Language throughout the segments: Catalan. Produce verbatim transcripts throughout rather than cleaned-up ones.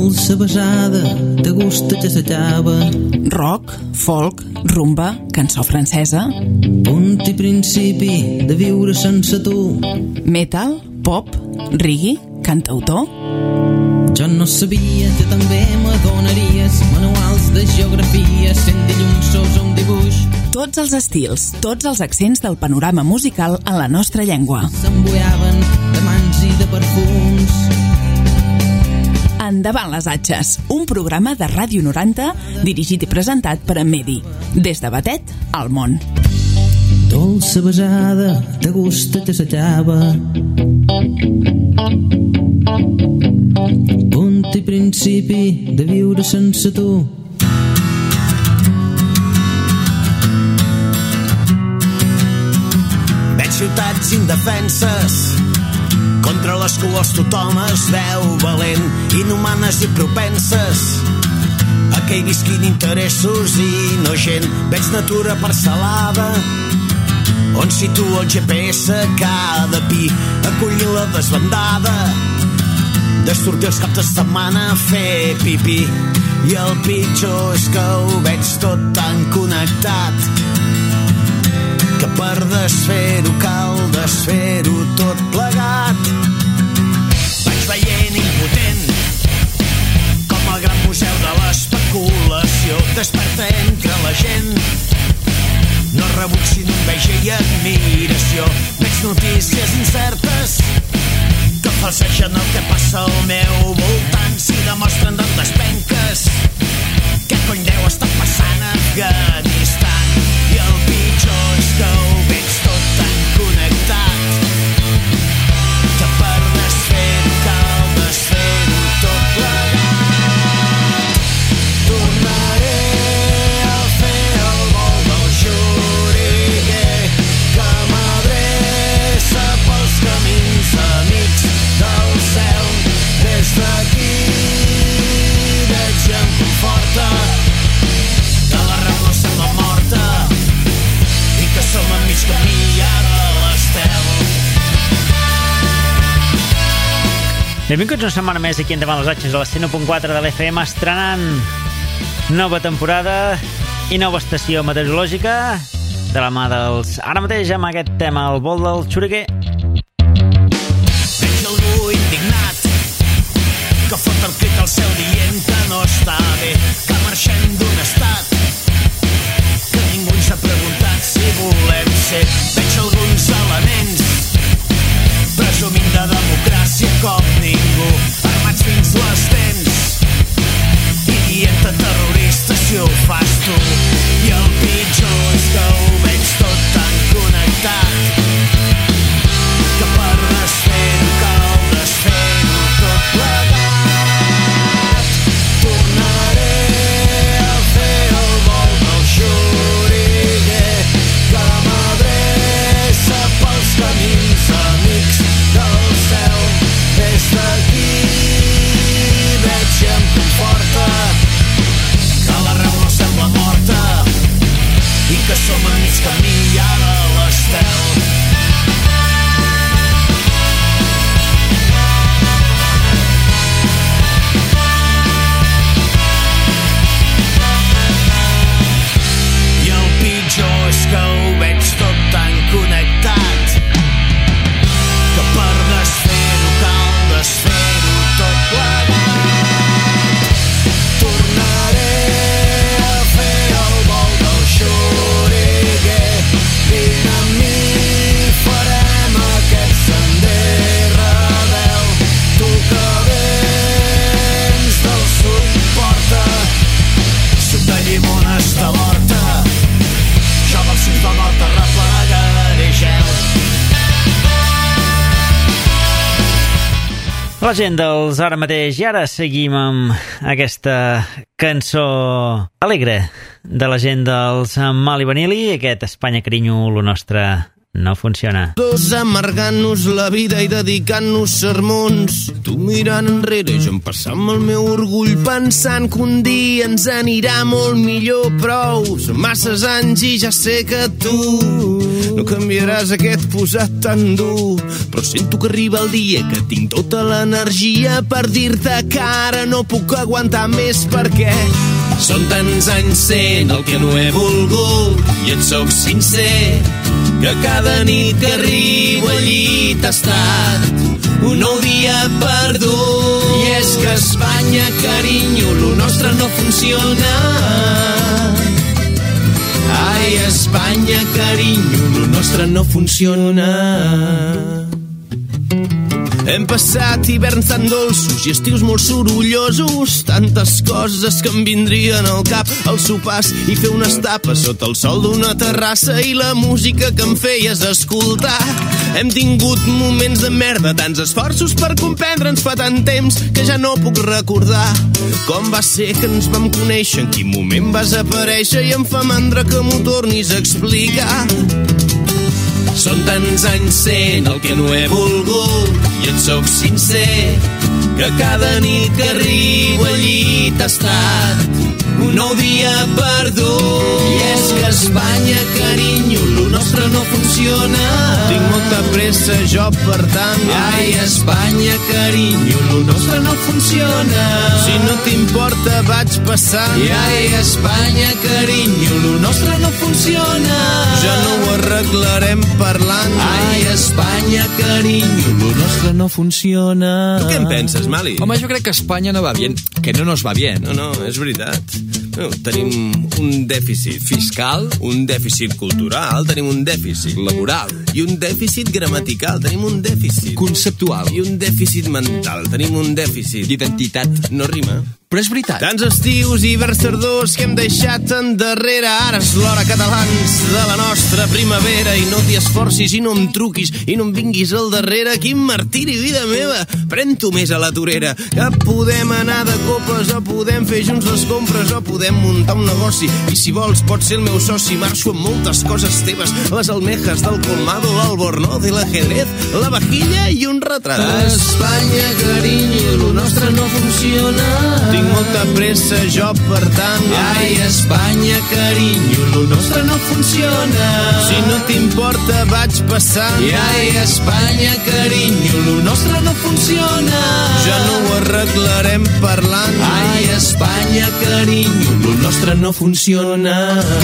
dolça besada de gust de xassallava. Rock, folk, rumba, cançó francesa. Punt i principi de viure sense tu. Metal, pop, reggae, cantautor. Jo no sabia que també m'adonaries manuals de geografia sent dilluns un dibuix. Tots els estils, tots els accents del panorama musical en la nostra llengua. S'embuiaven de mans i de perfums. Endavant les atxes, un programa de Ràdio noranta dirigit i presentat per en Medi. Des de Batet al món. Dolça besada de gust de xassallava. Punt i principi de viure sense tu. Veig ciutats indefenses contra les quals tothom es veu valent, inhumanes i propenses a que hi visquin interessos i no gent. Veig natura parcel·lada on situa el G P S cada pi, acollint la desbandada de sortir els caps de setmana a fer pipí. I el pitjor és que ho veig tot tan connectat que per desfer-ho cal desfer-ho tot plegat. Vaig veient impotent com el gran museu de l'especulació desperta entre la gent. No rebuig sinó enveja i admiració. Veig notícies incertes que falsegen el que passa al meu voltant. Si demostren tantes penques, què cony deu estar passant a Afganistan? I el pitjor és que ho veig tot tan connectat que per desfer-ho cal desfer-ho tot plegat. Tornaré a fer el vol del xuriguer que m'adreça pels camins amics del cel. Des d'aquí veig i em conforta que la raó no sembla morta i que som a mig camí ja de l'estel. Benvinguts una setmana més aquí endavant les atxes a la cent u punt quatre de l'F M, estrenant nova temporada i nova estació meteorològica de la mà dels... Ara mateix amb aquest tema, el vol del xuriguer. Veig algú indignat que fot el crit al cel dient que no està bé, que marxem d'un estat que ningú ens ha preguntat si volem ser. Veig alguns elements presumint de democràcia com ningú, armats fins les dents i dient-te terrorista si ho fas tu. I el pitjor és que ho veig tot tan connectat que per desfer-ho cal desfer-ho tot plegat. Tornaré a fer el vol del xuriguer que m'adreça pels camins amics del cel. Des d'aquí veig i em conforta que la raó no sembla morta i que som a mig camí ja de l'estel. I el pitjor és que ho veig tot tan connectat que per desfer-ho cal desfer-ho tot plegat. Tornaré a fer el vol del xuriguer. Vine amb mi, farem aquest sender rebel. Tu que vens del sud porta suc de llimones de l'horta. Jo del sud del nord arreplegaré gel. La gent dels ara mateix, i ara seguim amb aquesta cançó alegre de la gent dels Mali Vanilli, aquest Espanya carinyo, lo nostre no funciona. Dos amargant-nos la vida i dedicant-nos sermons, tu mirant enrere i jo empassant el meu orgull pensant que un dia ens anirà molt millor. Prou, són masses anys i ja sé que tu No canviaràs aquest posat tan dur, però sento que arriba el dia que tinc tota l'energia per dir-te que ara no puc aguantar més, perquè són tants anys sent el que no he volgut i et soc sincer que cada nit que arribo al llit ha estat un nou dia perdut. I és que a Espanya, carinyo, lo nostre no funciona. Ai, Espanya, carinyo, lo nostre no funciona. Hem passat hiverns tan dolços i estius molt sorollosos, tantes coses que em vindrien al cap, els sopars i fer unes tapes sota el sol d'una terrassa i la música que em feies escoltar. Hem tingut moments de merda, tants esforços per comprendre'ns fa tant temps que ja no puc recordar com va ser que ens vam conèixer, en quin moment vas aparèixer, i em fa mandra que m'ho tornis a explicar. Són tants anys sent el que no he volgut i et soc sincer que cada nit que arribo al llit ha estat un nou dia perdut. I és que a Espanya, carinyo, lo nostre no funciona. Tinc molta pressa, jo, per tant. Ai, Espanya, carinyo, lo nostre no funciona. Si no t'importa, vaig passant. I ai, Espanya, carinyo, lo nostre no funciona. Ja no ho arreglarem parlant. Ai, Espanya, carinyo, lo nostre no funciona. Tu què en penses, Mali? Home, jo crec que Espanya no va bien, que no nos va bien. No, no, és veritat. No, tenim un dèficit fiscal, un dèficit cultural, tenim un dèficit laboral i un dèficit gramatical, tenim un dèficit conceptual i un dèficit mental, tenim un dèficit d'identitat. No rima. Però és veritat. Tants estius i hiverns tardors que hem deixat endarrere, ara és l'hora, catalans, de la nostra primavera, i no t'hi esforcis i no em truquis i no em vinguis al darrere. Quin martiri, vida meva, pren-t'ho més a la torera, que podem anar de copes o podem fer junts les compres o podem muntar un negoci, i si vols pots ser el meu soci. Marxo amb moltes coses teves, les almejas del colmado, l'albornoz i l'ajedrez, la vajilla i un retrat. Espanya, carinyo, lo nostre no funciona. Tinc molta pressa, jo, per tant. Ai, Espanya, carinyo, lo nostre no funciona. Si no t'importa, vaig passant. I ai, Espanya, carinyo, lo nostre no funciona. Ja no ho arreglarem parlant. Ai, Espanya, carinyo, lo nostre no funciona.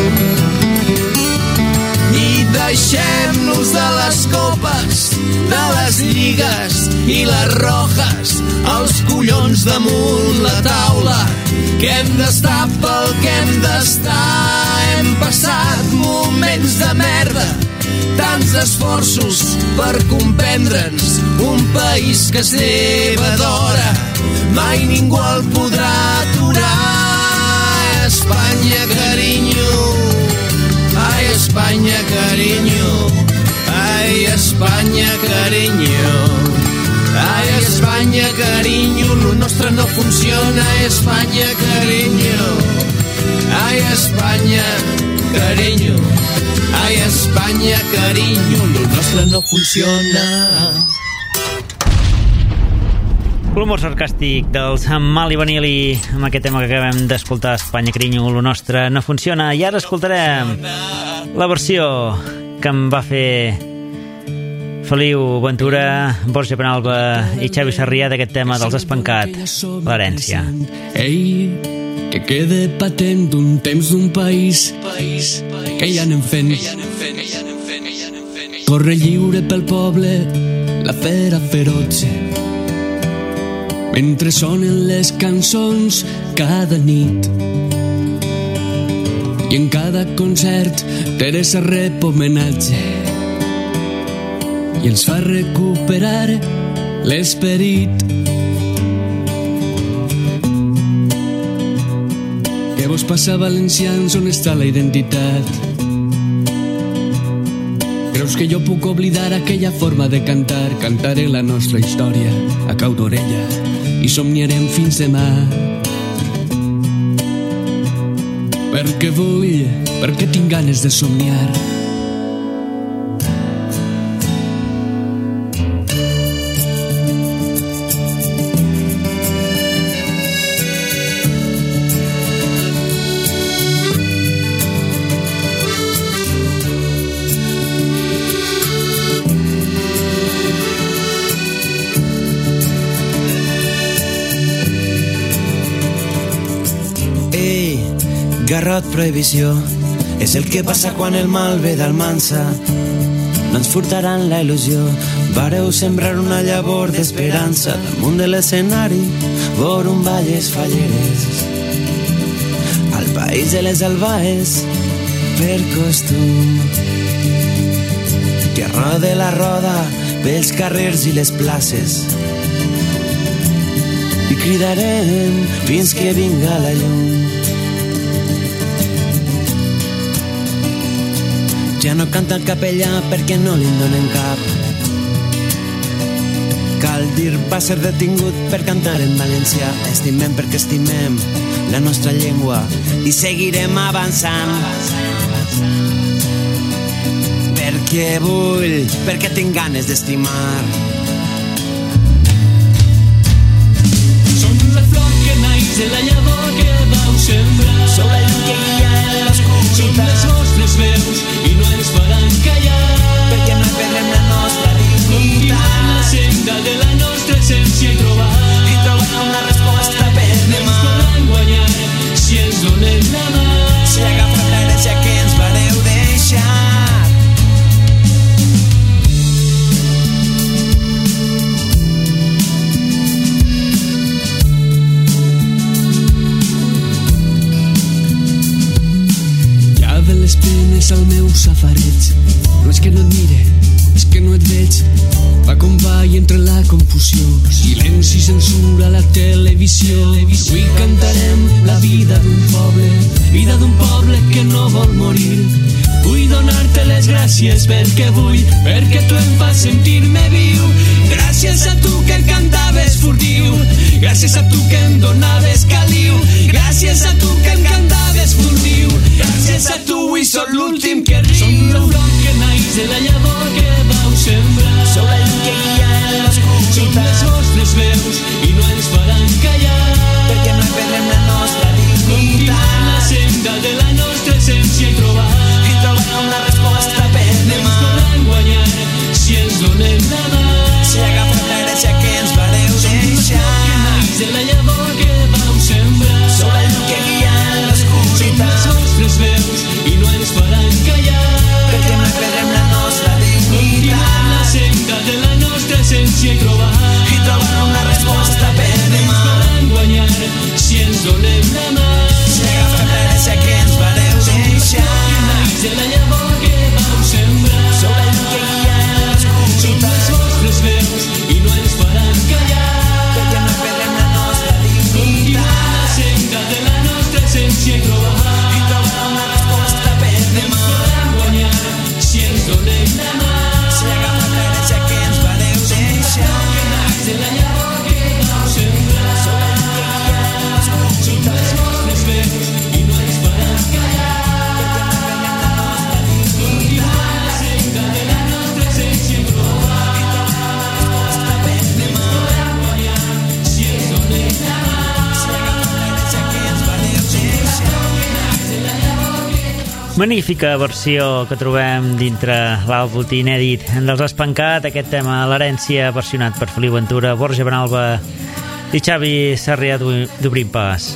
I deixem-nos de les copes, de les lligues i les rojes, els collons damunt la taula, que hem d'estar pel que hem d'estar. Hem passat moments de merda, tants esforços per comprendre'ns, un país que es lleva d'hora, mai ningú el podrà aturar. Espanya, carinyo, ai, Espanya, carinyo, ai, Espanya, carinyo, ai, Espanya, carinyo, lo nostre no funciona. Espanya, carinyo, ai, Espanya, carinyo, ai, Espanya, carinyo, lo nostre no funciona. L'humor sarcàstic dels Mali Vanilli amb aquest tema que acabem d'escoltar, Espanya, carinyo, lo nostre no funciona. I ara escoltarem la versió que em va fer Feliu Ventura, Borja Penalba i Xavi Sarrià d'aquest tema dels Espancat, l'herència. Ei, que quede patent un temps d'un país que ja anem fent. Corre lliure pel poble la fera feroce, mentre sonen les cançons cada nit, i en cada concert Teresa rep homenatge i ens fa recuperar l'esperit. Què vos passa, valencians? On està la identitat? Creus que jo puc oblidar aquella forma de cantar? Cantaré la nostra història a cau d'orella i somniarem fins demà. Perquè vull, perquè tinc ganes de somniar. Garrot, prohibició, és el que passa quan el mal ve d'Almansa. No ens furtaran la il·lusió, vareu sembrar una llavor d'esperança damunt de l'escenari, vor un valles falleres. Al país de les albaes, per costum, que rode la roda pels carrers i les places, i cridarem fins que vinga la llum. Ja no canta el capellà perquè no li donen cap. Cal dir, va ser detingut per cantar en valencià. Estimem perquè estimem la nostra llengua i seguirem avançant. Perquè vull, perquè tinc ganes d'estimar. Som la flor que naix de la llavor que vau sembrar. Som la llum que guia en l'escuritat. Som les vostres veus i no ens faran callar. Perquè no perdrem la nostra dignitat. Continuem la senda de la nostra essència i trobar i trobar una resposta per demà. No ens podran guanyar si ens donem la mà. Si agafem l'herència que ens vareu deixar. Les penes al meu safareig. No és que no et mire, és que no et veig. Va com va i entre la confusió, silenci, censura, la televisió. Avui cantarem la vida d'un poble, vida d'un poble que no vol morir. Vull donar-te les gràcies perquè vull, perquè tu em fas sentir-me viu. Gràcies a tu que em cantaves furtiu, gràcies a tu que em donaves caliu, gràcies a tu que em cantaves furtiu, gràcies a tu avui sóc l'últim que riu. Som la flor que naix de la llavor que vau sembrar. Som la llum que guia en l'escuritat. Som les vostres veus i no ens faran callar. Perquè no perdrem la nostra dignitat. Continuem la senda de la nostra essència i trobar i trobar una resposta per demà. No ens podran guanyar si ens donem la mà. Si agafem l'herència que ens vareu deixar. Som la flor que naix de la llavor que vau sembrar. Som la llum que guia en l'escuritat. Som les vostres veus i no ens faran callar. Perquè no perdrem la nostra dignitat. Continuem la senda de la nostra essència i trobar i trobar una resposta per demà. No ens podran guanyar si ens donem la mà. Si agafem l'herència que ens vareu deixar. Som la flor que naix de la llavor que vau sembrar. Som la llum que guia en l'escuritat. Som les vostres veus i no ens faran callar. Perquè no perdrem la nostra dignitat. Continuem la senda de la nostra essència i trobar i trobar una resposta per demà. No ens podran guanyar si ens donem la mà. Si agafem l'herència que ens vareu deixar. Que naix de la llavor que vau sembrar. Som la llum que guia en l'escuritat. Som les vostres veus i no ens faran callar. Continuem la senda de la nostra essència i trobar i trobar una resposta per demà. No ens podran guanyar si ens donem la mà. Si agafem l'herència que ens vareu deixar. Magnífica versió que trobem dintre l'àlbum inèdit dels Espancat, aquest tema l'herència versionat per Feliu Ventura, Borja Benalba i Xavi Sarrià d'Obrim Pas.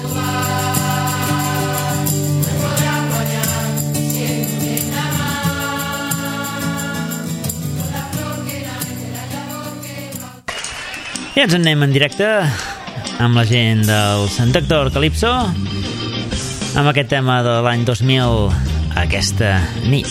I ens en anem en directe amb la gent del Sant Doctor Calypso amb aquest tema de l'any dos mil, Aquesta nit.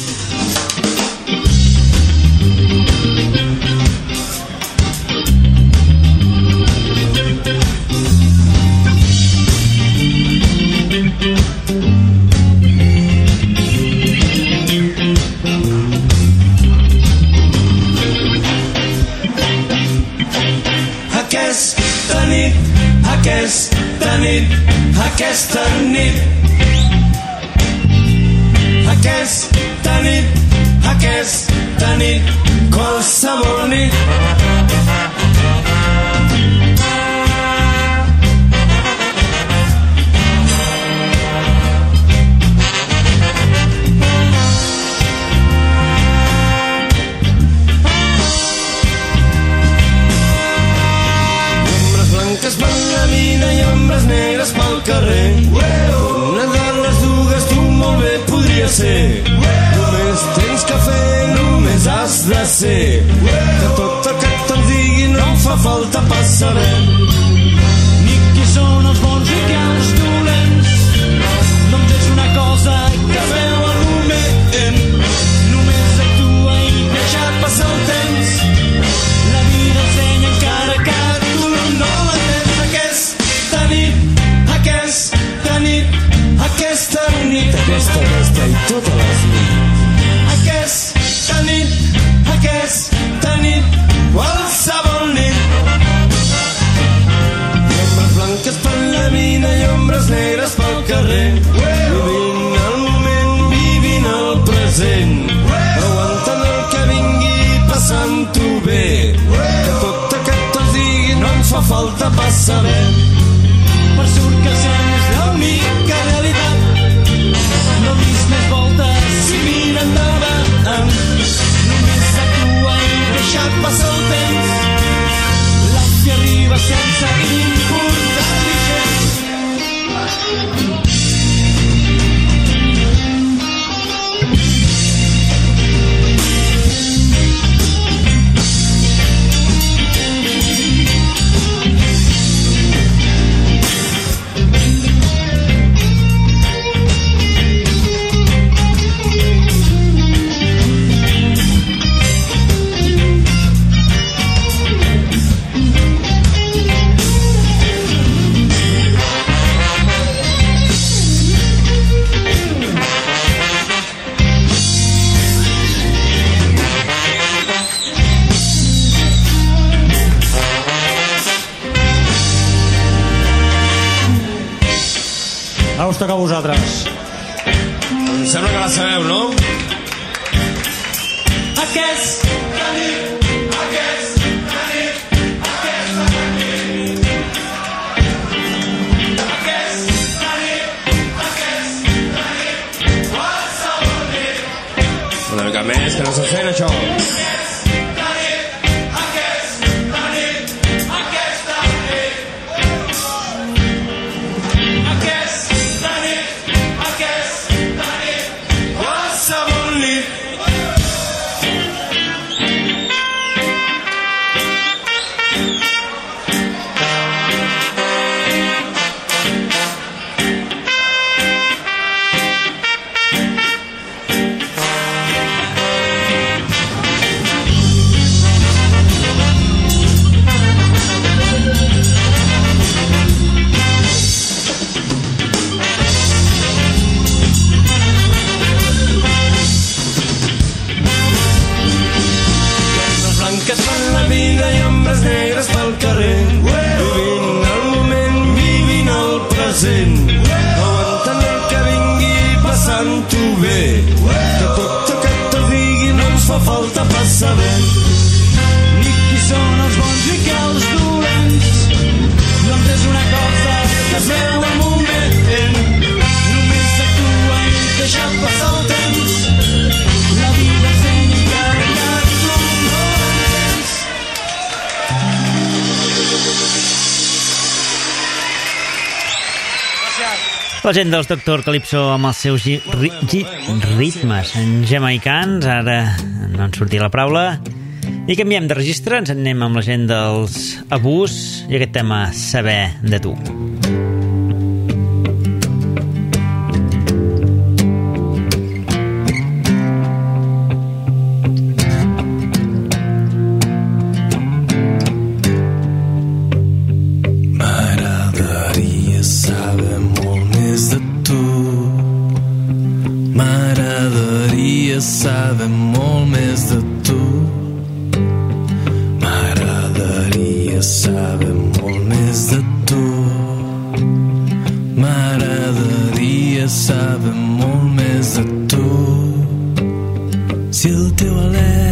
Aquesta nit, aquesta nit, aquesta nit, aquesta nit, aquesta nit, qualsevol nit. Ombres blanques van la vida i ombres negres pel carrer. Una de les ser. Que tot el que te'n digui no em fa falta pas saber. Ni qui són els bons i qui els dolents. No em tens una cosa que feu al moment. Només actua i deixa passar el temps. La vida ensenya encara que tu no l'entens. Aquesta nit, aquesta nit, aquesta nit, Aquesta, aquesta i totes les nits. aquesta nit, aquesta nit, qualsevol nit. Ombres blanques per la mina i ombres negres pel carrer. Vivint el moment, vivint el present. Aguantant el que vingui, passant-ho bé. Que tot el que te'ls digui no em fa falta pas saber. Per surt que sents l'única realitat. No dis més voltes i mira endavant. Només actua i deixa passar el temps. L'acte arriba sense importar-li gens. Ara us toca a vosaltres. Em sembla que la sabeu, no? Aquesta nit, aquesta nit, aquesta nit. Aquesta nit, aquesta nit, qualsevol nit. Una mica més, que no s'ha fent això. Aquesta nit, aquesta nit, aquesta nit. Aquesta nit, aquesta nit, Qualsevol nit. Blanques per la vida i ombres negres pel carrer. Vivint el moment, vivint el present. Aguantant el que vingui, passant-ho bé. Que tot el que te'l digui no ens fa falta pas saber. ni qui són els bons i qui els dolents. No em tens una cosa que es veu al moment. Només actua i deixa passar el temps. La vida ensenya encara que tu no l'entens. La gent dels Doctor Calypso amb els seus gi- ri- gi- ritmes jamaicans. Ara no en sortia la paraula. I canviem de registre, ens anem amb la gent dels Abús i aquest tema Saber de tu. M'agradaria saber molt més de tu. M'agradaria saber molt més de tu. M'agradaria saber molt més de tu. M'agradaria saber molt més de tu. Si el teu alè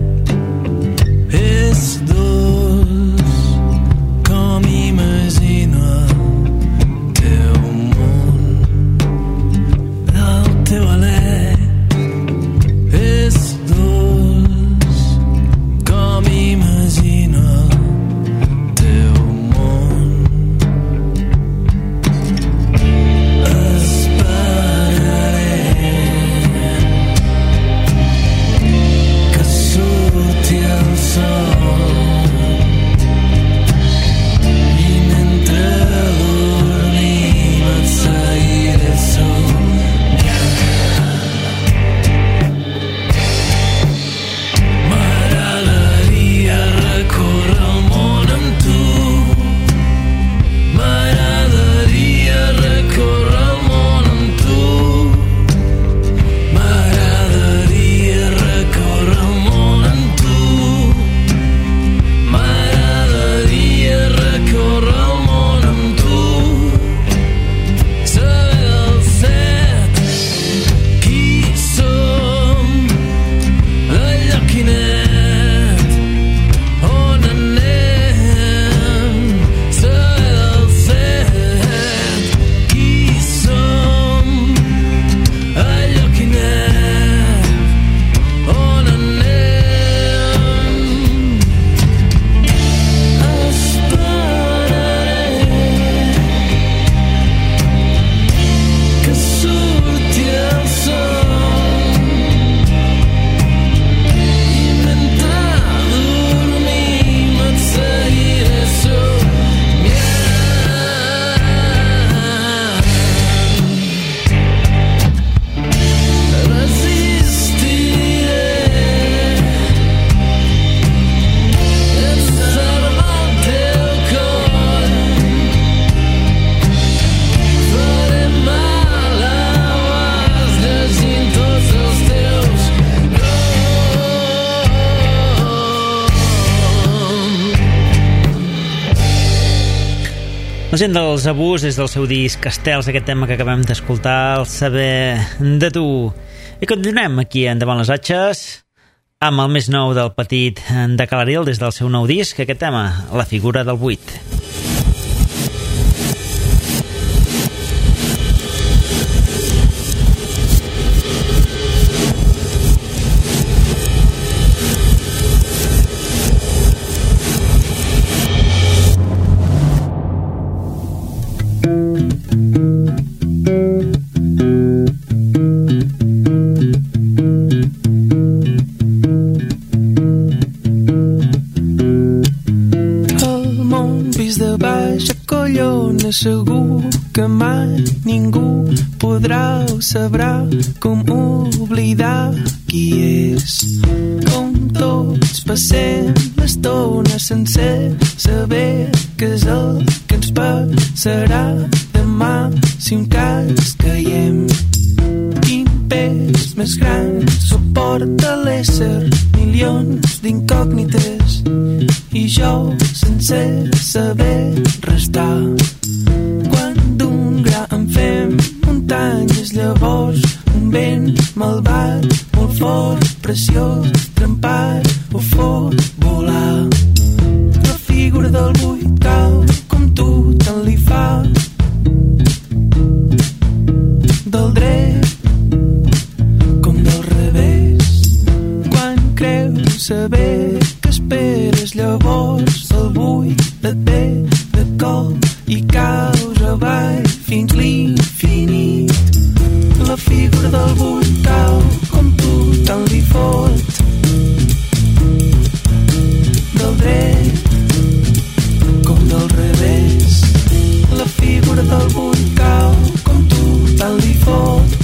és dolç, com imagino el teu món. El teu alè és dolç, com imagino el teu món. Esperaré La gent dels Abús des del seu disc Estels, aquest tema que acabem d'escoltar, El saber de tu. I continuem aquí endavant les atxes amb el més nou del Petit de Calaril des del seu nou disc, aquest tema, La figura del buit. Segur que mai ningú podrà o sabrà com oblidar qui és. Com tots passem l'estona sencer saber que és el que ens passarà demà si un cas caiem. Quin pes més gran suporta l'ésser, milions d'incògnites i jo sense saber restar. En fem muntanyes, llavors un vent malvat, molt fort, preciós, trempat, ho fot volar. La figura del buit cau com tu tant li fa, del dret com del revés. Quan creus saber que esperes, llavors el buit et ve de cop i caus avall fins l'infinit. La figura del buit cau com tu tant li fot, del dret com del revés. La figura del buit cau com tu tant li fot,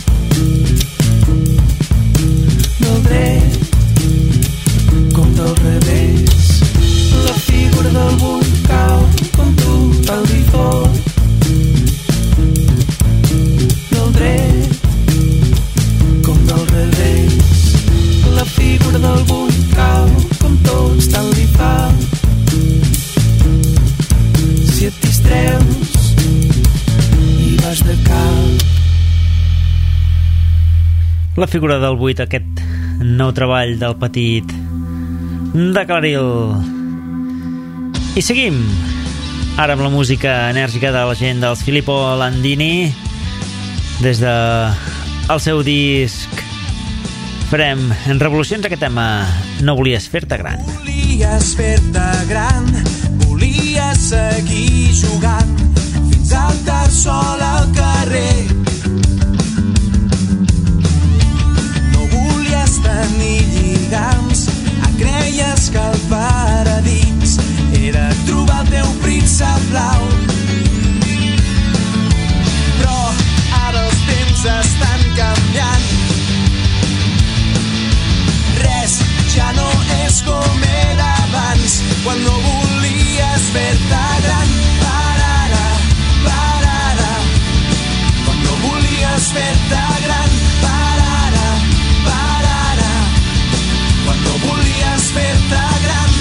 del dret com del revés. La figura del buit cau com tu tant li fot, la figura del buit cau com tots tant li fa. Si et distreus i vas de cap. La figura del buit, aquest nou treball del Petit de Calaril. I seguim ara amb la música enèrgica de la gent dels Filippo Landini des de el seu disc Farem en Revolucions, aquest tema No volies fer-te gran. Volies fer-te gran, volies seguir jugant fins al tard sol al carrer. No volies tenir lligams, creies que el paradís era trobar el teu príncep blau. Però ara els temps estan canviant, res ja no és com era abans, quan no volies fer-te gran. Pararà, pararà, quan no volies fer-te gran. Pararà, pararà, quan no volies fer-te gran.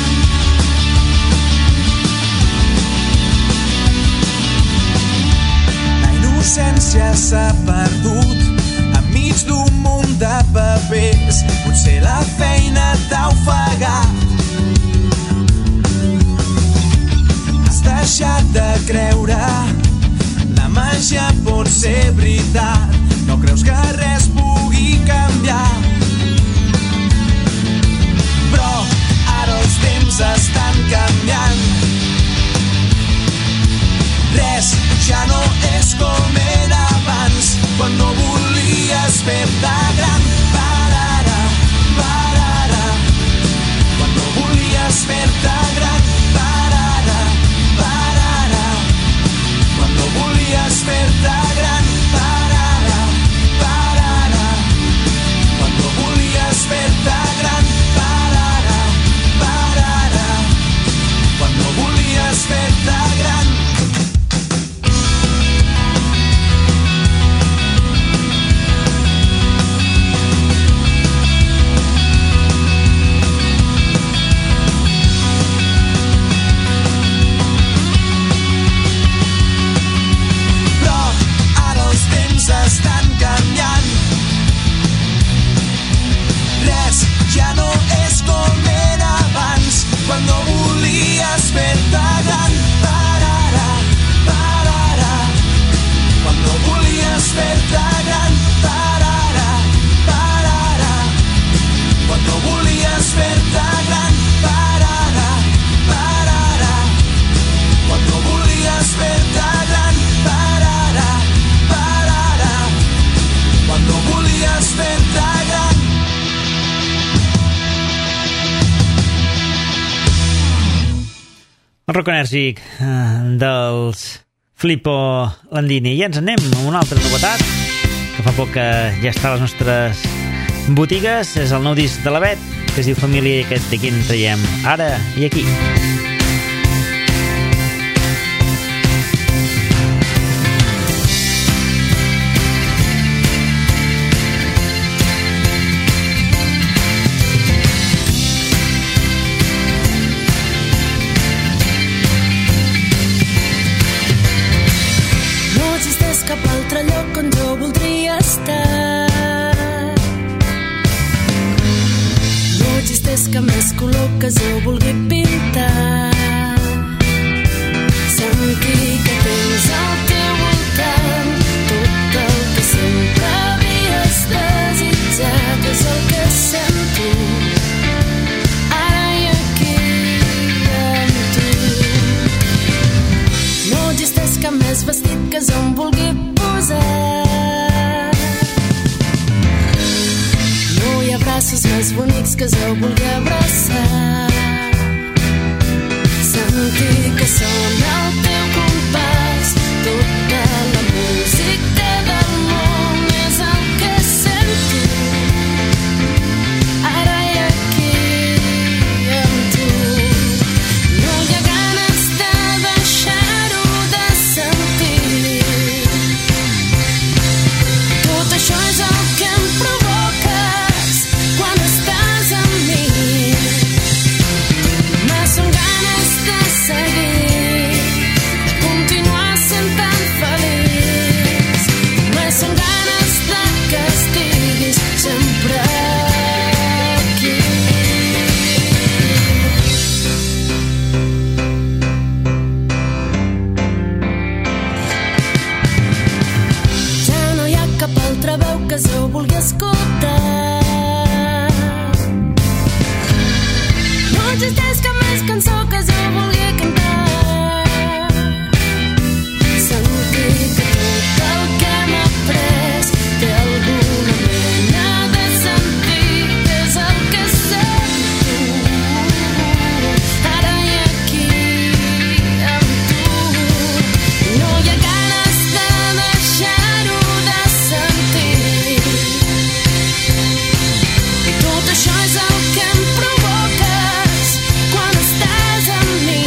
La innocència s'ha perdut enmig d'un munt de papers, potser la feina t'ha ofegat. Has deixat de creure, la màgia pot ser veritat, no creus que res pugui canviar. Però ara els temps estan canviant, res ja no és com era abans, quan no volies fer-te gran. Pararà, pararà, quan no volies fer-te gran. Pararà, pararà, quan no volies fer-te gran. Pararà, pararà, quan no volies fer-te gran. Pararà, pararà, quan no volies fer-te gran. rock enèrgic eh, dels Filippo Landini. I ens anem a una altra novetat que fa poc que ja està a les nostres botigues. És el nou disc de la Bet, que es diu Família, i aquest d'aquí en traiem Ara i Aquí. Cap altre lloc on jo voldria estar. No existeix cap més color que jo vulgui pintar. Sentir que tens al teu voltant tot el que sempre havies desitjat. És el que sento ara i aquí amb tu. No existeix cap més vestit que jo em vulgui posar. No hi ha braços més bonics que jo vulgui abraçar. Sentir que sona el teu compàs, tota la música del món és el que sento ara i aquí amb tu. No hi ha ganes de deixar-ho de sentir. Tot això és el que em provoques quan estàs amb mi. Només són ganes de seguir, de continuar sent tan feliç. Només són ganes de que estiguis sempre aquí. Ja no hi ha cap altra veu que jo vulgui escoltar. No existeix cap més cançó que jo vulgui cantar. Sentir que tot el que hem après té alguna mena de sentit. És el que sento ara i aquí amb tu. No hi ha ganes de deixar-ho de sentir. I tot això és el que em provoques quan estàs amb mi.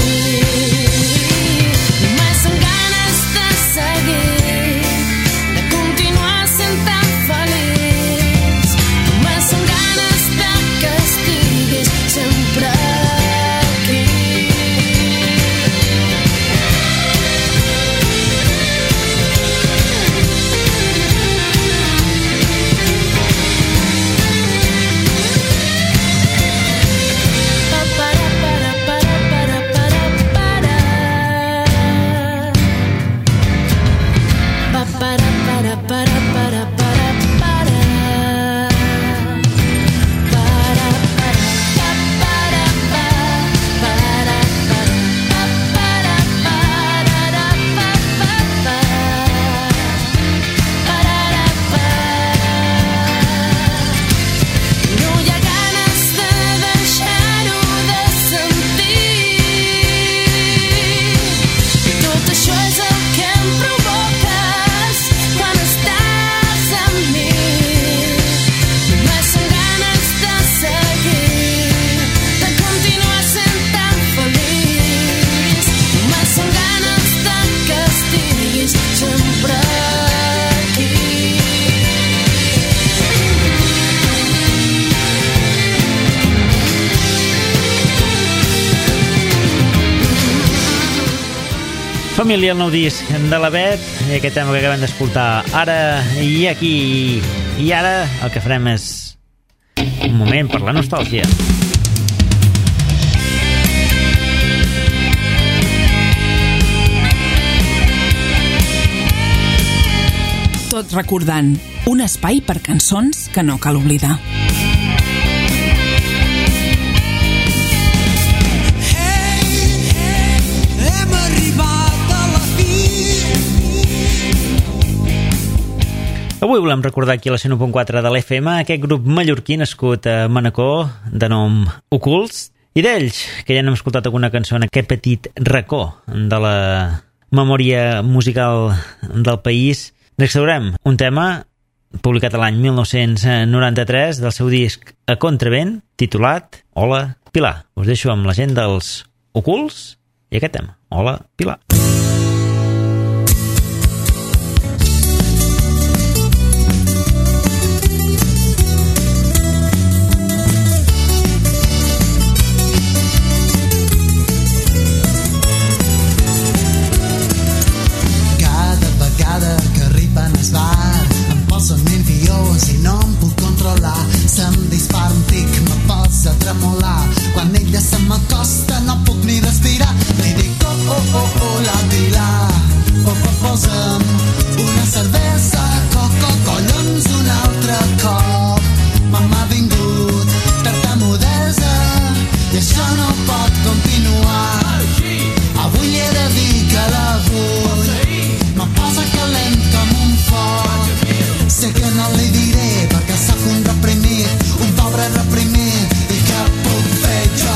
Només són ganes de seguir, de continuar sent tan feliç. Només són ganes de que estiguis sempre aquí. Pa, para, para, para, para, para, para. Pa, para, para, para, para, para, para. Para, para, pa, para, pa, para, para, pa, para, parara, pa, pa, pa. Parara, pa. No hi ha ganes de deixar-ho de sentir. I tot això és el que em provoques quan estàs amb mi. Només són ganes de seguir, de continuar sent tan feliç. Només són ganes de que estiguis sempre aquí. Família, el nou disc de la Bet, i aquest tema que acabem d'escoltar Ara i Aquí. I ara el que farem és un moment per la nostàlgia. Tot recordant un espai per cançons que no cal oblidar. Hem arribat a la fi. Avui volem recordar aquí a la cent u punt quatre de l'F M aquest grup mallorquí nascut a Manacor de nom Ocults, I d'ells, que ja hem escoltat alguna cançó en aquest petit racó de la memòria musical del país, n'extraurem un tema publicat l'any mil nou-cents noranta-tres del seu disc A Contravent, titulat Hola Pilar. Us deixo amb la gent dels Ocults i aquest tema, Hola Pilar. Cada vegada que arriben al bar em posen nerviós i no em puc controlar. Se'm dispara un tic, me posa a tremolar. Quan ella se m'acosta no puc ni respirar. Li dic oh, oh, oh, oh, la Pilar. Oh, oh, posa'm una cervesa, coco, collons, un altre cop. M'ha vingut tartamudesa i això no pot continuar. Avui li he de dir que la vull. Me posa calent com un foc. Sé que no li diré perquè sóc un reprimit, un pobre reprimit, i què puc fer jo?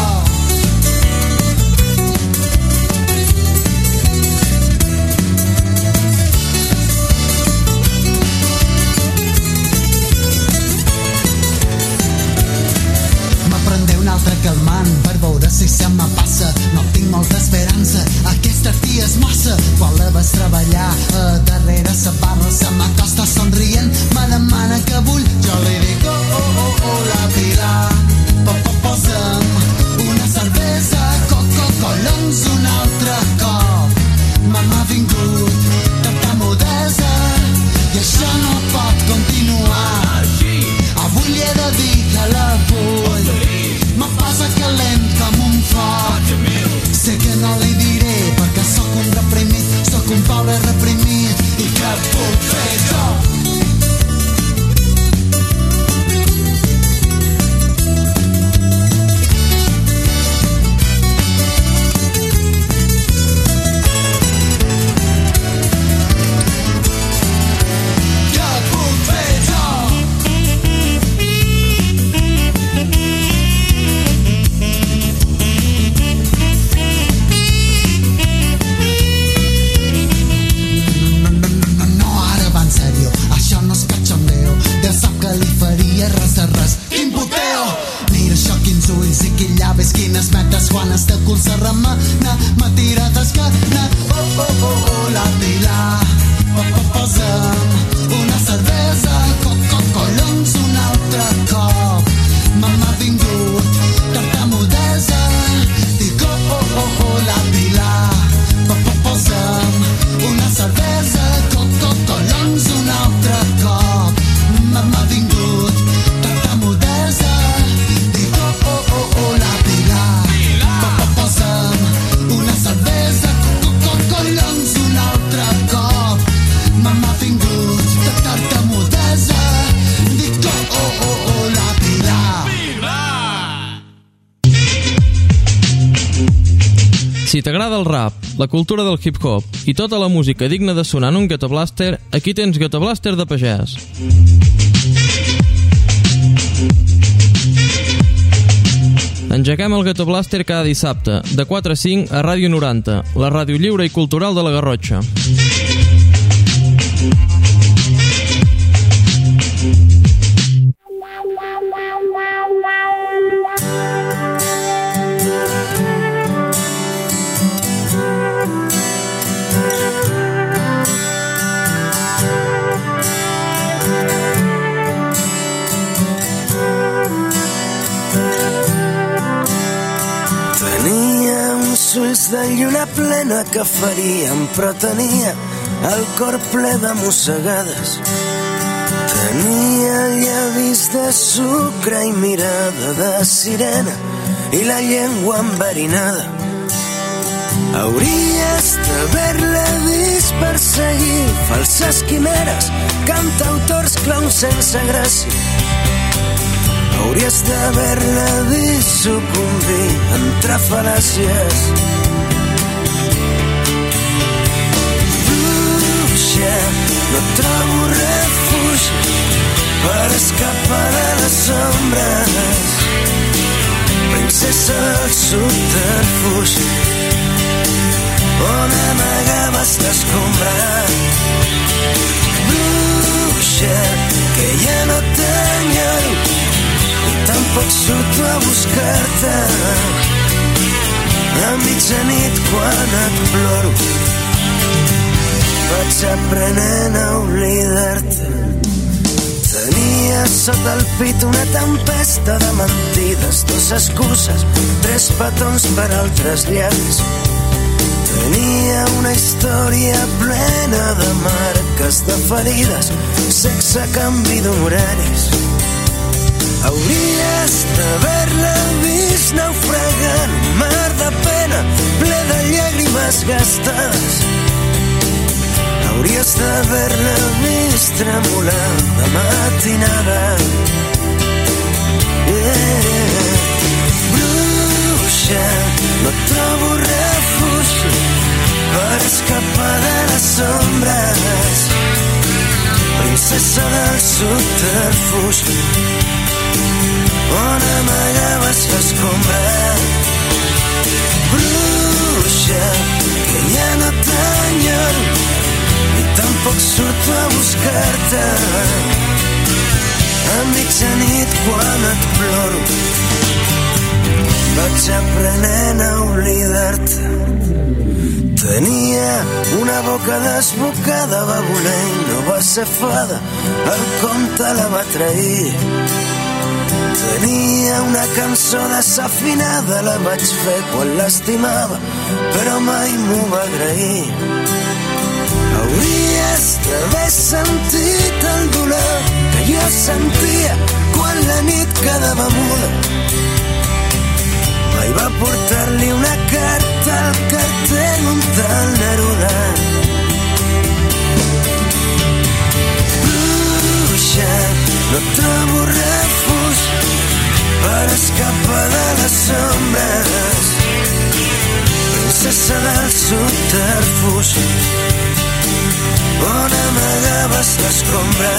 M'aprendré un altre calmant per veure si se me passa. No tinc molta esperança, aquesta tia és massa. Quan la vas treballar a darrere sa barra, se m'acosta somrient, me demana que vull. Jo li dic oh, oh, oh, oh, la Pilar. Po, po, posa'm una cervesa, coco, collons, un altre cop. M'ha vingut tartamudesa i això no pot continuar. Avui li he de dir que la vull. Me passa calent com un foc. Sé que no li diré perquè sóc un reprimit, sóc un pobre reprimit, i què puc fer jo? Quines metes quan està cul se remena, m'ha tirat escana. Oh, oh, oh, oh, la Pilar. Oh, oh, posa'm una cervesa, coco, collons, un altre cop. M'ha vingut tartamudesa. Dic oh, oh, oh, oh, la Pilar. Oh, oh, posa'm una cervesa, coco, collons, un altre cop. M'ha vingut tartamudesa. Dic oh, oh, oh, oh, la una cervesa, coco, collons, un altre cop. M'ha vingut de tartamudesa. Dic oh, oh, oh, oh, la Pilar. Si t'agrada el rap, la cultura del hip-hop i tota la música digna de sonar en un Ghetto Blaster, aquí tens Ghetto Blaster de pagès. Engeguem el Ghetto Blaster cada dissabte, de quatre a cinc a Ràdio noranta, la ràdio lliure i cultural de la Garrotxa. Ulls de lluna plena que farien, però tenia el cor ple de mossegades. Tenia llavis de sucre i mirada de sirena i la llengua enverinada. Hauries d'haver-la vist perseguir falses quimeres, cantautors clowns sense gràcia. Hauries d'haver-la vist sucumbir entre fal·làcies. Bruixa, no trobo refugi per escapar de les ombres. princesa del subterfugi, on amagaves l'escombra. Bruixa, que ja no t'enyoro, ni tampoc surto a buscar-te. A mitjanit quan et ploro, vaig aprenent a oblidar-te. Tenia sota el pit una tempesta de mentides, dos excuses, tres petons per altres llavis. Tenia una història plena de marques, de ferides, sexe a canvi d'horaris. Hauries d'haver-la vist naufragant, un mar de pena, ple de llàgrimes gastades. Hauries d'haver-la vist tremolar de matinada. Yeah. Bruixa, no trobo refugi per escapar de les ombres. Princesa del subterfugi, on amagaves l'escombra. Bruixa, que ja no t'enyoro, ni tampoc surto a buscar-te. A mitjanit quan et ploro, vaig aprenent a oblidar-te. Tenia una boca desbocada, va voler i no va ser fada, el comte la va trair. Tenia una cançó desafinada, la vaig fer quan l'estimava, però mai m'ho va agrair. Hauries d'haver sentit el dolor que jo sentia quan la nit quedava muda. Mai va portar-li una carta al cartell un tal Neruda. Bruixa, no trobo refugi per escapar de les ombres. Princesa del subterfugi, on amagaves l'escombra.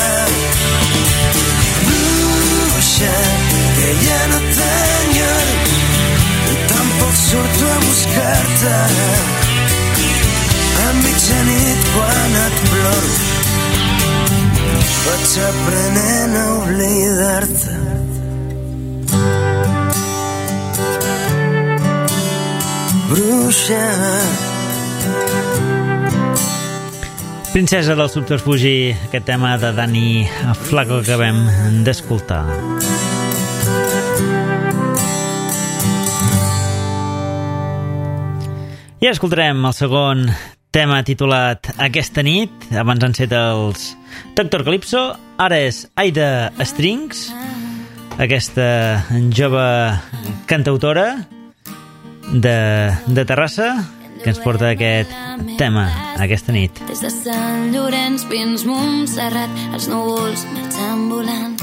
Bruixa, que ja no t'enyoro, ni tampoc surto a buscar-te. A mitjanit quan et ploro, vaig aprenent a oblidar-te. Bruixa. Princesa del subterfugi, aquest tema de Dani Flaco que acabem d'escoltar. I escoltarem el segon tema titulat Aquesta nit. Abans han set els Doctor Calypso, ara és Aida Strings, aquesta jove cantautora de, de Terrassa, que ens porta aquest tema, Aquesta nit. Des de Sant Llorenç fins Montserrat, els núvols marxen volant.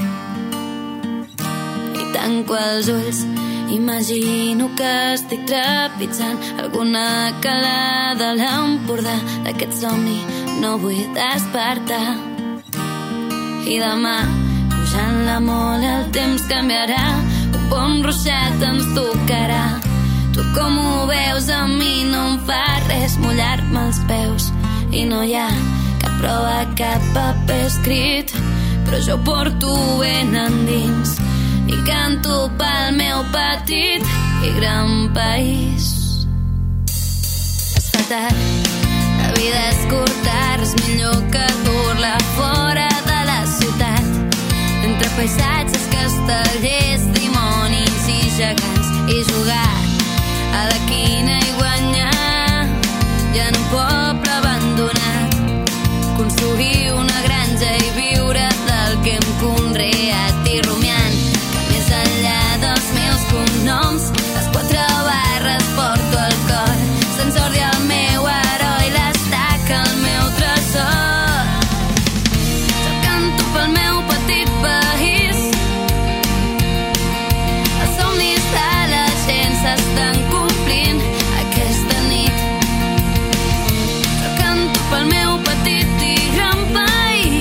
I tanco els ulls, imagino que estic trepitjant alguna calada a l'Empordà. D'aquest somni no vull despertar. I demà, pujant la mola, el temps canviarà, un bon ruixat ens tocarà. Tu com ho veus, a mi no em fa res mullar-me els peus. I no hi ha cap prova, cap paper escrit, però jo porto ben endins i canto pel meu petit i gran país. Es fa tard, la vida és curta, res millor que dur-la fora de la ciutat, entre paisatges, castellers, dimonis i gegants, i jugar a la quina i guanyar, ja en un poble abandonat, construir una granja i viure del que hem conreat i rumiant que més enllà dels meus cognoms, les quatre barres porto al cor, Sant Jordi el meu heroi, l'estaca el meu tresor. Jo canto pel meu petit país, els somnis de la gent s'estan complint aquesta nit. Jo canto pel meu petit i gran país,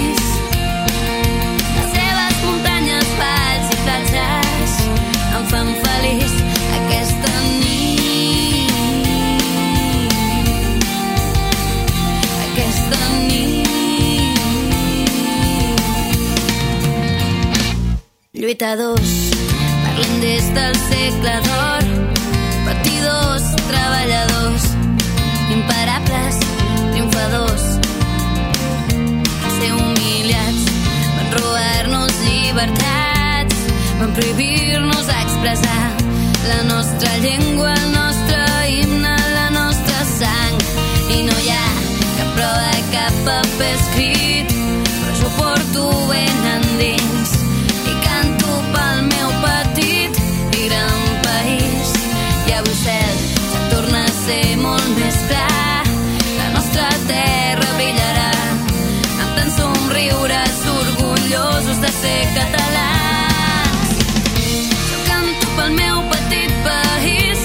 lluitadors parlen des del segle d'or, patidors, treballadors, imparables, triomfadors. Van ser humiliats, van robar-nos llibertats, van prohibir-nos expressar la nostra llengua, el nostre himne, la nostra sang. I no hi ha cap prova, cap paper escrit, però jo porto ben endins i canto pel meu petit i gran país. I avui el cel ja torna a ser molt més clar, la nostra terra brillarà amb tants somriures orgullosos de ser catalans. Jo canto pel meu petit país,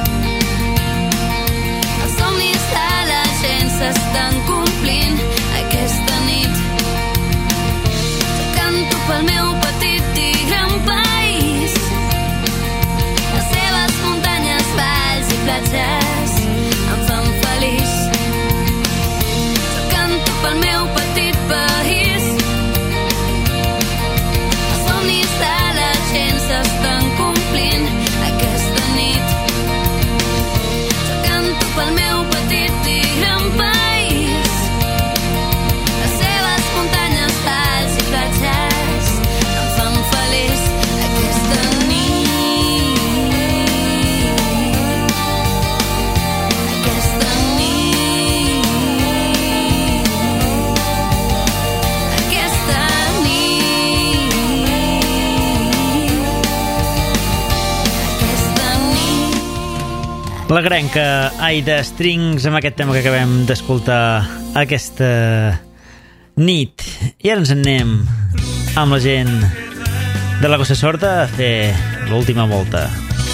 els somnis de la gent s'estan complint aquesta nit. Jo canto pel meu petit i gran país, les seves muntanyes, valls i platges em fan feliç. Jo canto pel meu petit país, els somnis de la gent s'estan complint aquesta nit. Jo canto pel meu petit i gran país, les seves muntanyes, valls i platges em fan feliç aquesta nit. Aquesta nit. Aquesta nit. Aquesta nit. La grenca Aida Strings amb aquest tema que acabem d'escoltar aquesta nit. I ara ens en anem amb la gent de la Cosa Sorda a fer l'última volta.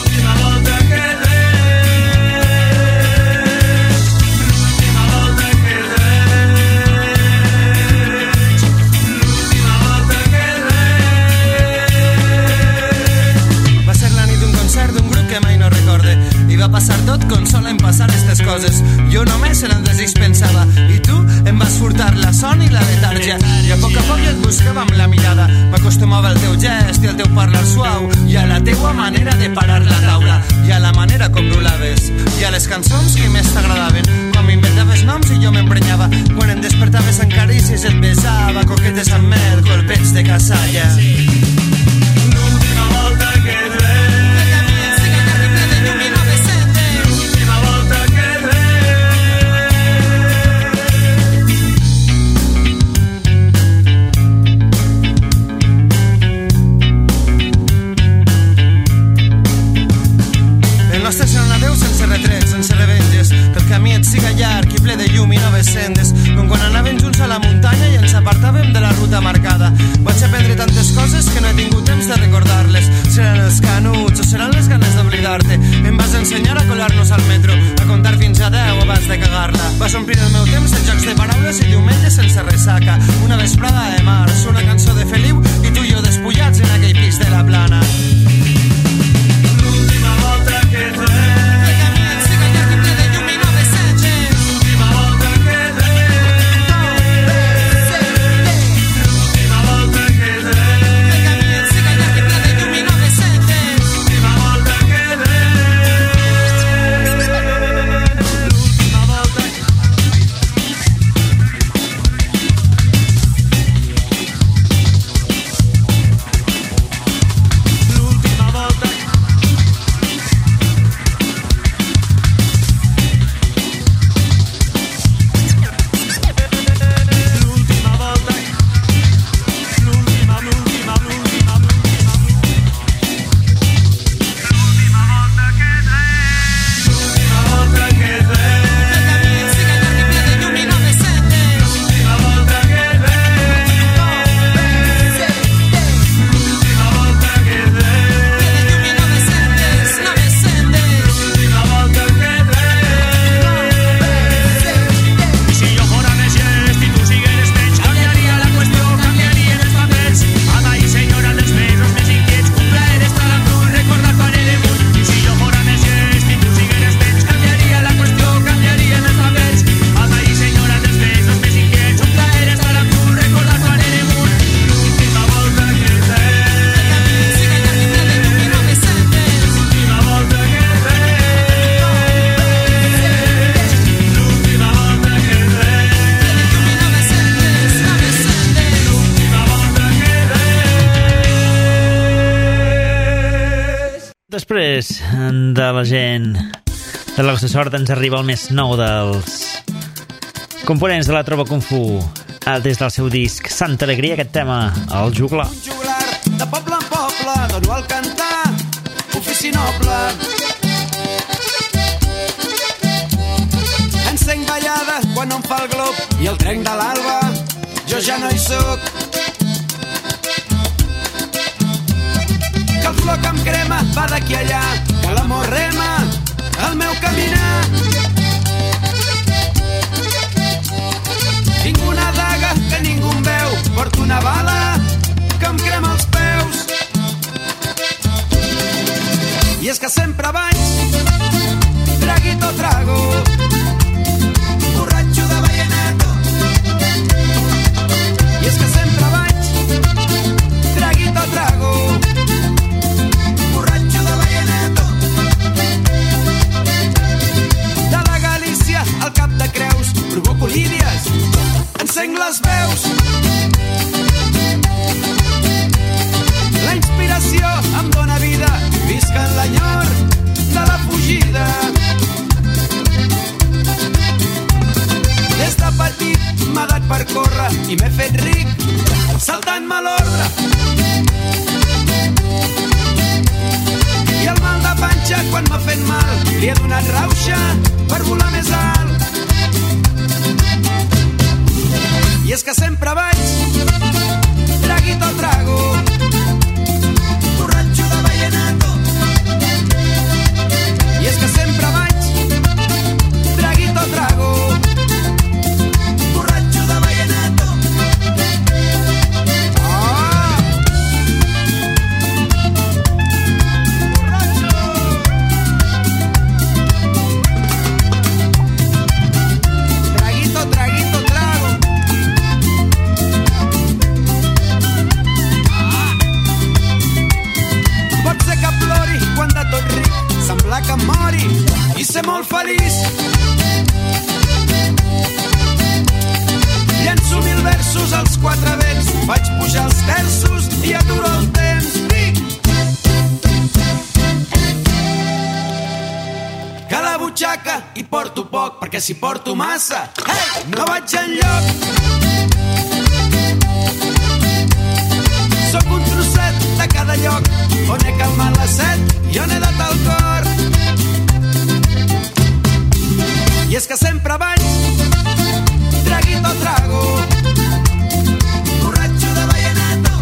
Va ser la nit d'un concert d'un grup que mai no recorde i va passar tot com solen passar aquestes coses. Jo només en el desig pensava i tu em vas furtar la son i la letargia i a poc a poc jo et buscava amb la mirada. M'acostumava al teu gest i al teu parlar suau i a la teua manera de parar la taula i a la manera com rulaves i a les cançons que més t'agradaven quan m'inventaves noms i jo m'emprenyava quan em despertaves en carícies et besava coquetes amb mel, colpets de casalla. L'última volta que et veig, l'última volta que et veig. El nostre serà un adeu sense retrets, sense revenges, que el camí et siga llarg i ple de llum i noves sendes, com quan anàvem junts a la muntanya i ens apartàvem de la ruta marcada. Vaig aprendre tantes coses que no he tingut temps de recordar-les. Seran els canuts o seran les ganes d'oblidar-te. Em vas ensenyar a colar-nos al metro, a comptar fins a deu abans de cagar-la. Vas omplir el meu temps de jocs de paraules i diumenges sense ressaca. Una vesprada de març, una cançó de Feliu i tu i jo despullats en aquell pis de la Plana. L'última volta que et veig, Després de la gent de l'Os de Sort ens arriba el més nou dels components de la Trova Kung Fu des del seu disc Santa Alegria, aquest tema, el juglar. Un juglar de poble en poble, dono al cantar, ofici noble. Encenc ballada quan no em fa el glob i el trenc de l'alba, jo ja no hi soc. Que el flor que em crema va d'aquí allà, que l'amor rema el meu caminar. Tinc una daga que ningú em veu, porto una bala que em crema els peus. I és que sempre vaig, traguito trago, borratxo de vallenato. I és que sempre vaig, traguito trago, borratxo de vallenato. De la Galícia al Cap de Creus, provoco línies, encenc les veus. La inspiració em dóna vida, visc en l'enyor de la fugida. Des de petit m'ha dat per córrer i m'he fet ric saltant-me l'ordre. I el mal de panxa quan m'ha fet mal li he donat rauxa per volar més alt. I és que sempre vaig, traguito trago, borratxo de vallenato. I és que sempre vaig, traguito trago, borratxo de vallenato. Oh! Traguito, traguito, trago. Pot ser que plori quan de tot ric, semblar que em mori i ser molt feliç. Llenço mil versos als quatre vents, vaig pujar els terços i aturo el temps. Dic que a la butxaca hi porto poc, perquè si porto massa, hey, no vaig enlloc. Soc un trosset de cada lloc on he calmat la set i on he dat el cor. I és que sempre vaig, traguito trago, borratxo de vallenato.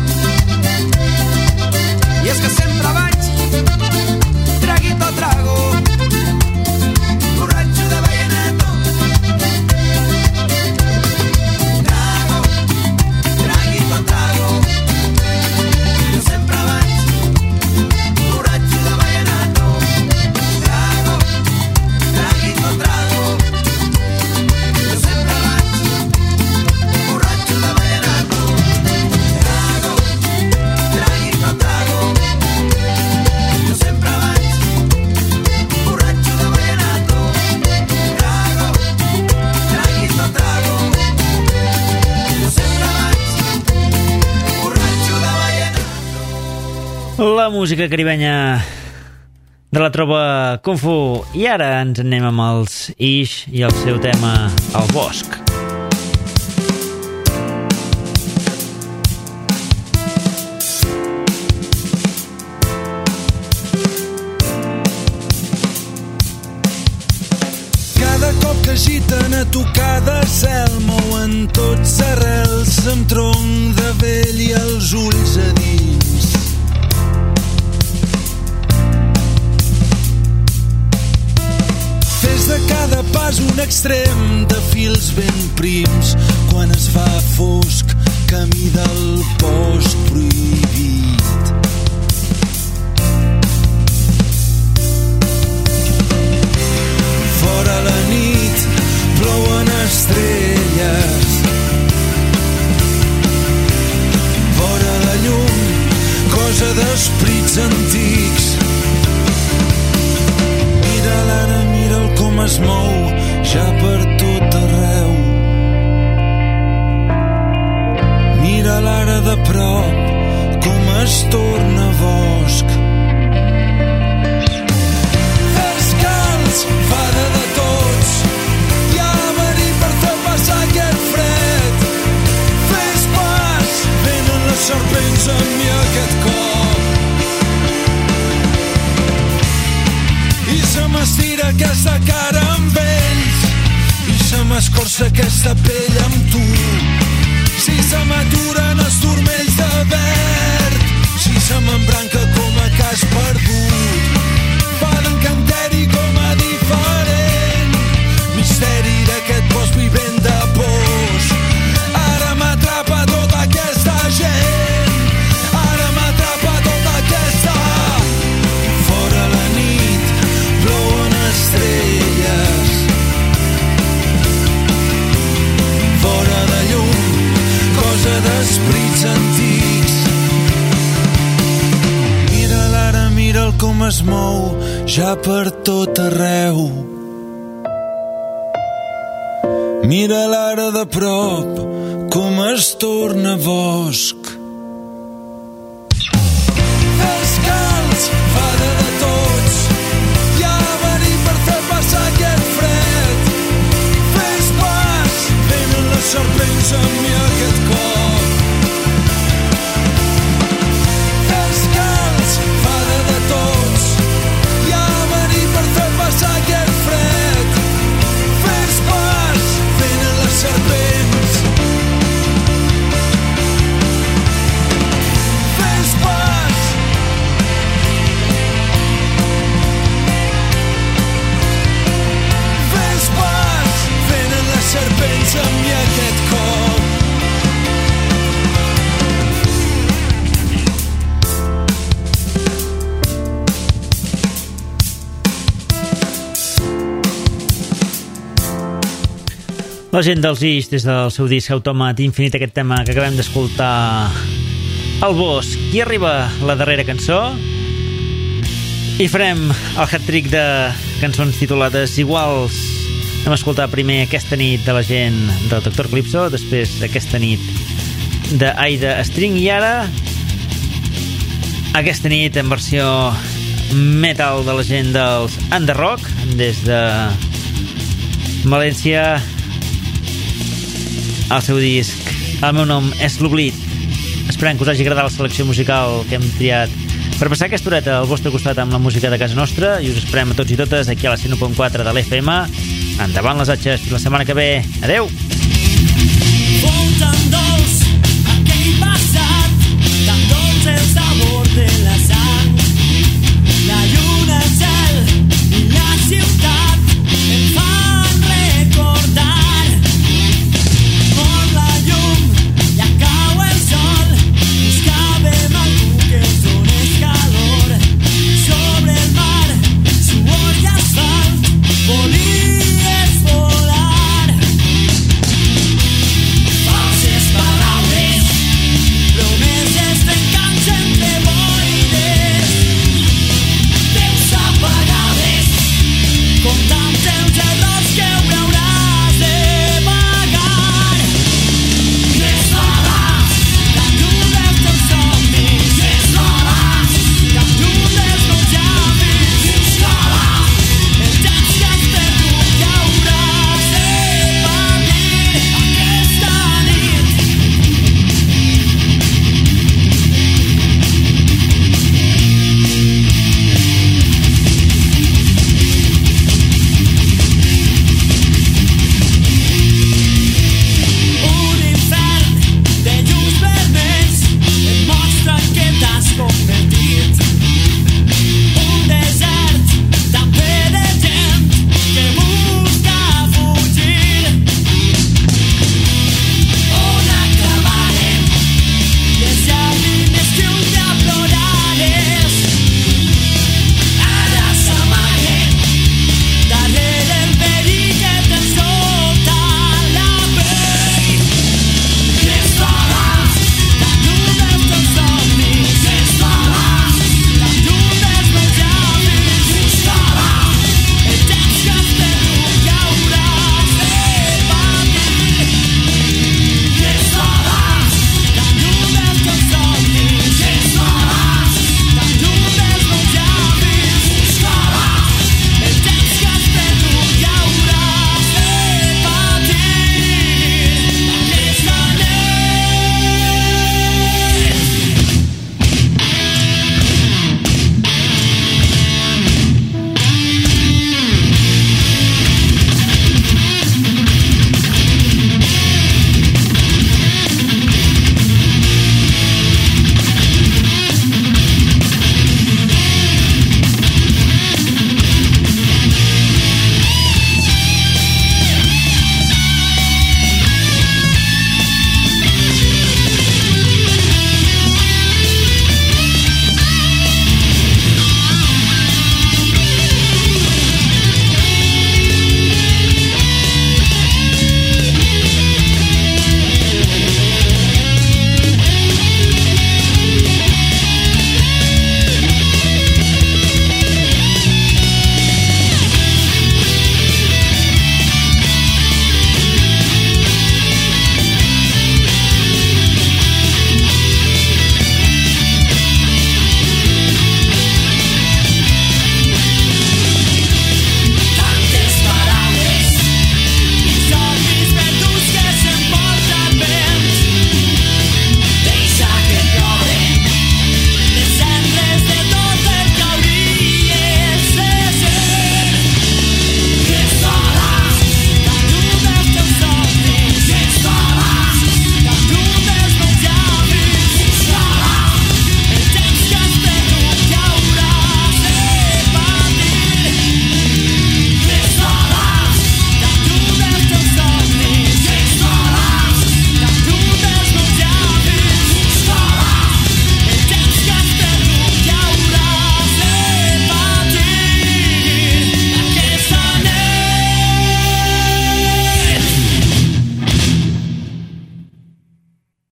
I és que sempre vaig, traguito trago, borratxo de vallenato. Trago, traguito trago. Jo sempre vaig, borratxo de vallenato. Trago, traguito trago. Jo sempre vaig, borratxo de vallenato. Trago, traguito trago. Jo sempre vaig, borratxo de vallenato. Trago, traguito trago. Jo sempre vaig, borratxo de vallenato. La música caribenya de la Trova Kung Fu. I ara ens anem amb els Ish i el seu tema El Bosc. Cada cop que agiten a tocar de cel mouen tots arrels amb tronc de vell i els ulls a dins. Fes de cada pas un extrem de fils ben prims quan es fa fosc camí del bosc prohibit. Fora la nit plouen estrelles, vora la llum cosa d'esprits antics. Mira l'ara, mira'l com es mou ja per tot arreu. Mira l'ara de prop com es torna bosc. pensa en mi aquest cop. I se m'estira aquesta cara amb ells, i se m'escorça aquesta pell amb tu. Si se m'aturen els turmells de verd, si se m'embranca com a cas perdut, fa d'encanteri com a diferent, misteri d'aquest bosc vivent de pors. Ara m'atrapa tota aquesta gent, ara m'atrapa tota aquesta. Fora la nit plouen estrelles, fora de llum, cosa d'esprits antics. Mira l'ara, mira'l com es mou, ja per tot arreu. Mira l'ara de prop, com es torna bosc. Descalç, fada de tots, ja venir per fer passar aquest fred. Fes pas, venen les serpents amb mi aquest cop. Descalç, fada de tots, ja venir per fer passar aquest fred. Fes pas, venen les serpents. Fes pas. Fes pas, venen les serpents amb mi aquest cop. La gent dels Ix, des del seu disc Autòmat Infinit, aquest tema que acabem d'escoltar, El bosc. I arriba la darrera cançó i farem el hat-trick de cançons titulades iguals. Hem escoltat primer Aquesta nit de la gent del Doctor Calypso, després Aquesta nit d'Aida String i ara Aquesta nit en versió metal de la gent dels Underrock des de València. El seu disc El meu nom és l'oblit. Esperem que us hagi agradat la selecció musical que hem triat per passar aquesta horeta al vostre costat amb la música de casa nostra, i us esperem a tots i totes aquí a la cent u punt quatre de l'F M. Endavant les atxes, fins la setmana que ve. Adeu!